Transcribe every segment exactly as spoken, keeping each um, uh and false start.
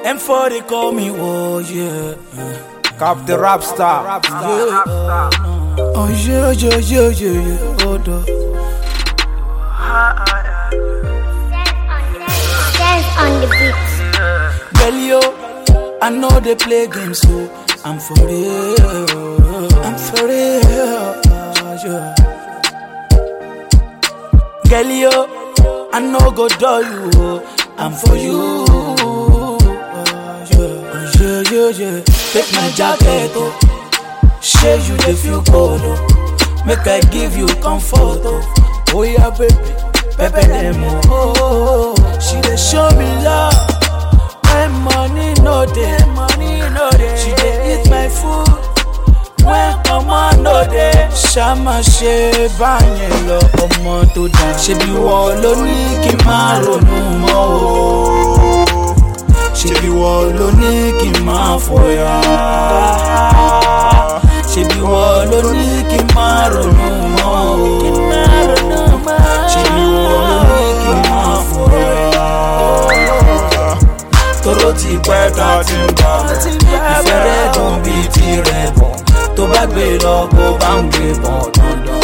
M four they call me, oh yeah. Cap the rap star. Yeah. Oh yeah, yeah, yeah, yeah, yeah. Oh, duh. Dance on the beat. Girl, yo, I know they play games, so I'm for real. I'm for real. Yeah. Girl, yo, I know go do you. I'm for you. Yeah, yeah, yeah, yeah. Take my jacket, oh. Share you the feel cold, oh. Make I give you comfort, oh. Oh yeah, baby, pepe them, oh. She dey show me love. When money no dey, money no dey. She dey eat my food. When command no dey. Shama she banye lo ọmọ tó dá. Ṣebí wọ́n ló ní kí n má ronú mọ́ o. Ṣebí wọ́n ló ní kí n má fòyà. Ṣebí wọ́n ló ní kí n má ronú mọ́ o. Ṣebí wọ́n ló ní kí n má fòyà. Tóró ti pẹ́ tá ti ń bá bọ̀. Ìfẹ́ rẹ̀ dùn bíi tirẹ̀ bọ̀. Tó bá gbé lọ kó bá ń gbé bọ̀ dandan.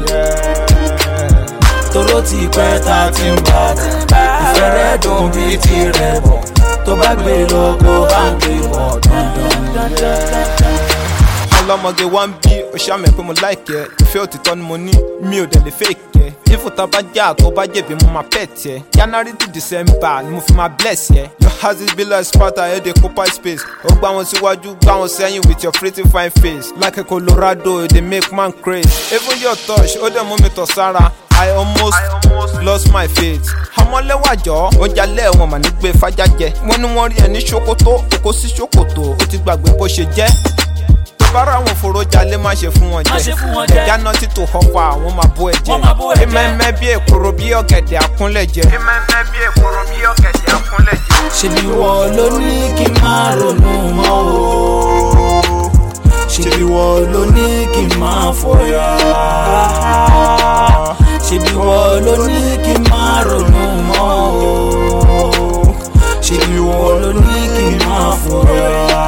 Tóró ti pẹ́ tá ti ń bá bọ̀. Ìfẹ́ rẹ̀ dùn bíi tirẹ̀ bọ̀. Tó bá gbé lọ kó bá ń gbé bọ̀ dandan. Ọlọ́mọge wá ń bí o ṣàmì pé mo láìkẹ́. Ìfẹ́ òtítọ́ ni mo ní, mi ò dẹ̀ lè fake ẹ. Ìfúta bá jà tó bá jẹ̀bi mo máa pet ẹ. January to December ni mo fi máa bless ẹ. Your house is built like Sparta, ẹ dey occupy space. Ó gbá wọn síwájú, gbá wọn sẹ́yìn with your pretty fine face. Like a Colorado, you dey make man craze. Even your touch, ó dẹ̀ mú mi tọ̀ sára. I almost, I almost lost my faith. Ọmọlẹ́wàjọ́, ó jalè wọn mà ní gbé fájá jẹ. Wọ́n ní wọ́n rí ẹ ní ṣòkòtò, kókó sí ṣòkòtò, ó ti gbàgbé bó ṣe jẹ́. Bára àwọn fòrò jalè má ṣe fún wọn jẹ. Ẹja náà ti tò họ́fà àwọn máa bó ẹ jẹ. Ìmẹ̀mẹ̀ bí èkóró bí ọ̀gẹ̀dẹ̀ àkúnlẹ̀ jẹ. Ìmẹ̀mẹ̀ bí èkóró bí ọ̀gẹ̀dẹ̀ àkúnlẹ̀ jẹ. Ṣebí wọ́n ló ní kí n má ronú mọ́ o. Ṣebí wọ́n ló ní kí n má fòyà. Ṣebí wọ́n ló ní kí n má ronú mọ́ o. Ṣebí wọ́n ló ní kí n má fòyà.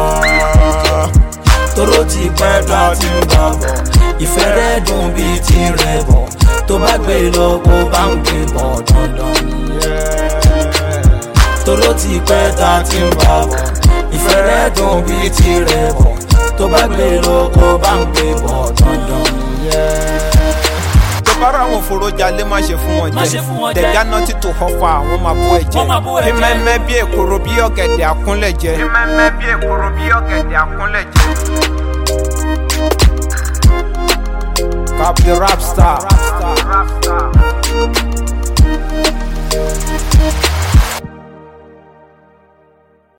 Tóró ti pẹ́ tá ti ń bá bọ̀. Ìfẹ́ rẹ̀ dùn bíi tirẹ̀ bọ̀. Tó bá gbé lọ kó bá ń gbé bọ̀ dandan. Tóró ti pẹ́ tá ti ń bá bọ̀. Ìfẹ́ rẹ̀ dùn bíi tirẹ̀ bọ̀. Tó bá gbé lọ kó bá ń gbé bọ̀ dandan. Bára àwọn fòrò jalè má ṣe fún wọn jẹ. Dẹ̀gá náà ti tò họ́fà àwọn máa bó ẹ jẹ. Ìmẹ̀mẹ̀ bí èkóró bí ọ̀gẹ̀dẹ̀ àkúnlẹ̀ jẹ. Ìmẹ̀mẹ̀ bí èkóró bí ọ̀gẹ̀dẹ̀ àkúnlẹ̀ jẹ. Cap the rap star.